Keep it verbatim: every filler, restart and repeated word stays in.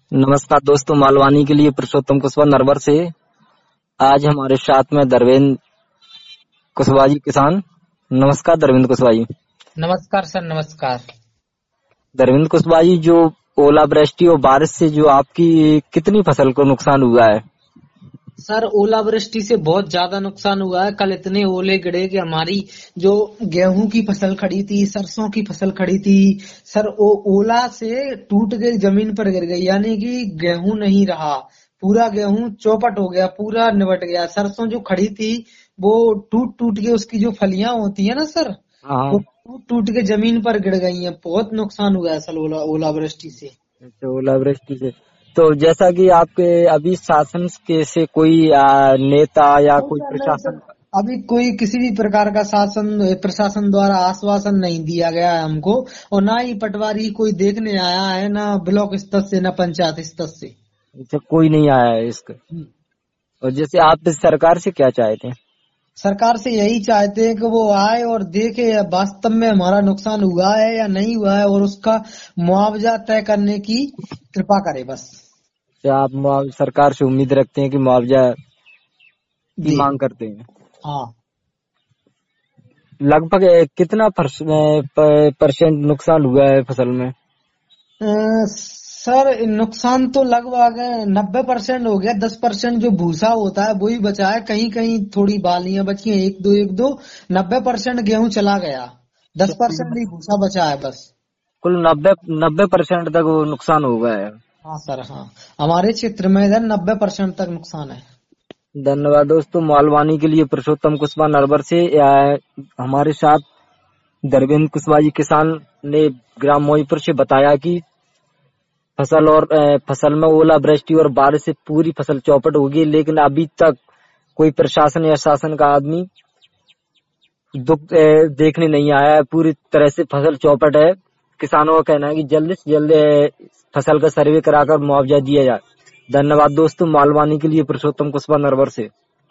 नमस्कार दोस्तों, मालवानी के लिए पुरुषोत्तम कुशवाहा नरवर से। आज हमारे साथ में धर्मेंद्र कुशवाहा जी किसान। नमस्कार धर्मेंद्र कुशवाहा जी। नमस्कार सर, नमस्कार। धर्मेंद्र कुशवाहा जी, जो ओलावृष्टि और बारिश से जो आपकी कितनी फसल को नुकसान हुआ है? सर, ओलावृष्टि से बहुत ज्यादा नुकसान हुआ है। कल इतने ओले गिरे कि हमारी जो गेहूं की फसल खड़ी थी, सरसों की फसल खड़ी थी, सर वो ओला से टूट के जमीन पर गिर गई। यानी कि गेहूं नहीं रहा, पूरा गेहूं चौपट हो गया, पूरा निबट गया। सरसों जो खड़ी थी वो टूट टूट के, उसकी जो फलियां होती है ना सर, हाँ। वो टूट टूट के जमीन पर गिर गई हैं। बहुत नुकसान हुआ है सर ओला ओलावृष्टि से। अच्छा, ओलावृष्टि से। तो जैसा कि आपके अभी शासन के से कोई आ, नेता या नहीं कोई सर, नहीं सर, प्रशासन? अभी कोई किसी भी प्रकार का शासन प्रशासन द्वारा आश्वासन नहीं दिया गया है हमको, और ना ही पटवारी कोई देखने आया है, ना ब्लॉक स्तर से, ना पंचायत स्तर से। अच्छा, कोई नहीं आया है इसका। हम्म। और जैसे आप इस सरकार से क्या चाहते हैं? सरकार से यही चाहते हैं कि वो आए और देखे वास्तव में हमारा नुकसान हुआ है या नहीं हुआ है, और उसका मुआवजा तय करने की कृपा करे बस। क्या आप मुआव- सरकार से उम्मीद रखते हैं कि मुआवजा की दे। मांग करते हैं? हाँ। लगभग अ, कितना परस- अ, प- परसेंट नुकसान हुआ है फसल में? अ, सर, नुकसान तो लगभग नब्बे परसेंट हो गया। दस परसेंट जो भूसा होता है वही बचा है। कहीं कहीं थोड़ी बालियां बची हैं, एक दो एक दो। नब्बे परसेंट गेहूं चला गया, दस परसेंट ही भूसा बचा है बस। कुल नब्बे नब्बे परसेंट तक वो नुकसान हो गया है। हाँ सर, हाँ। हमारे क्षेत्र में इधर नब्बे परसेंट तक नुकसान है। धन्यवाद दोस्तों। मालवानी के लिए पुरुषोत्तम कुशवाहा नरवर से। अ, हमारे साथ धर्मेंद्र कुशवाहा जी किसान ने ग्राम मोईपुर से बताया कि फसल और अ, फसल में ओलावृष्टि और बारिश से पूरी फसल चौपट होगी, लेकिन अभी तक कोई प्रशासन या शासन का आदमी दुख अ, देखने नहीं आया है। पूरी तरह से फसल चौपट है। किसानों का कहना है कि जल्द से जल्द अ, फसल का सर्वे कराकर मुआवजा दिया जाए। धन्यवाद दोस्तों। मालवानी के लिए पुरुषोत्तम कुशवाहा नरवर से।